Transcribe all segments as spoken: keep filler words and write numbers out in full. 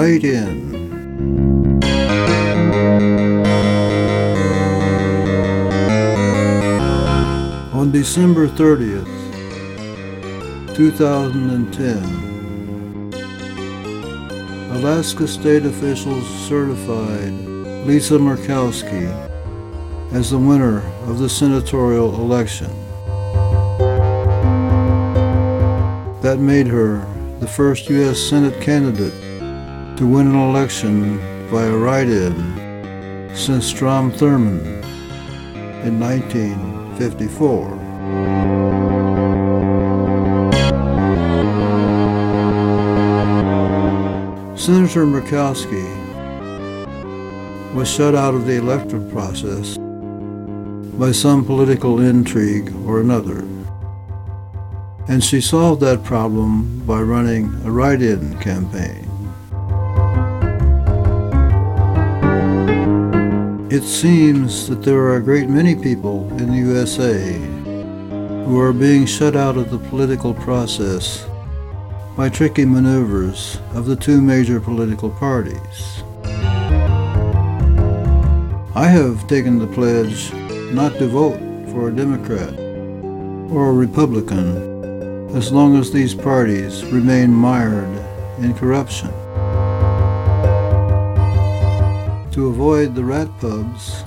Write In. On December thirtieth, two thousand ten, Alaska state officials certified Lisa Murkowski as the winner of the senatorial election. That made her the first U S Senate candidate to win an election via write-in since Strom Thurmond in nineteen fifty-four. Senator Murkowski was shut out of the electoral process by some political intrigue or another, and she solved that problem by running a write-in campaign. It seems that there are a great many people in the U S A who are being shut out of the political process by tricky maneuvers of the two major political parties. I have taken the pledge not to vote for a Democrat or a Republican as long as these parties remain mired in corruption. To avoid the rat pubs,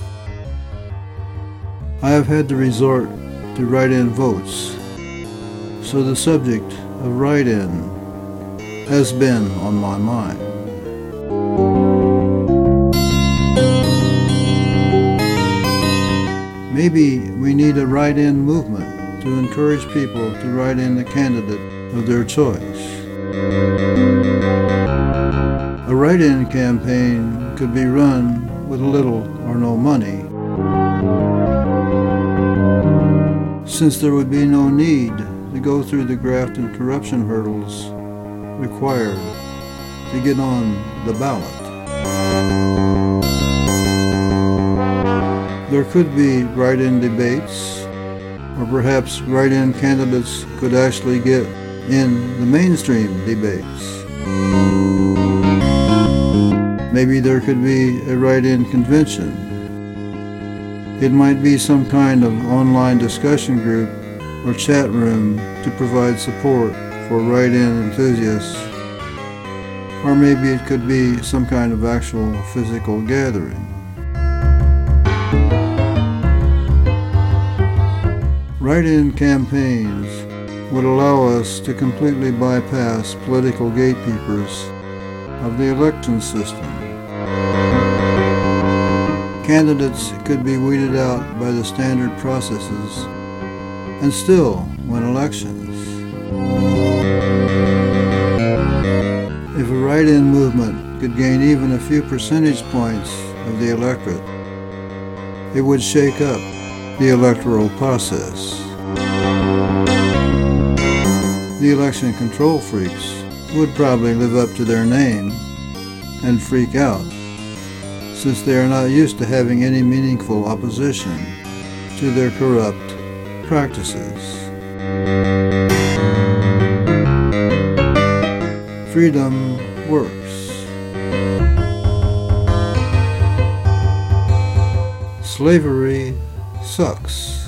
I have had to resort to write-in votes, so the subject of write-in has been on my mind. Maybe we need a write-in movement to encourage people to write in the candidate of their choice. A write-in campaign could be run with little or no money, since there would be no need to go through the graft and corruption hurdles required to get on the ballot. There could be write-in debates, or perhaps write-in candidates could actually get in the mainstream debates. Maybe there could be a write-in convention. It might be some kind of online discussion group or chat room to provide support for write-in enthusiasts, or maybe it could be some kind of actual physical gathering. Write-in campaigns would allow us to completely bypass political gatekeepers of the election system. Candidates could be weeded out by the standard processes and still win elections. If a write-in movement could gain even a few percentage points of the electorate, it would shake up the electoral process. The election control freaks would probably live up to their name and freak out, since they are not used to having any meaningful opposition to their corrupt practices. Freedom works. Slavery sucks.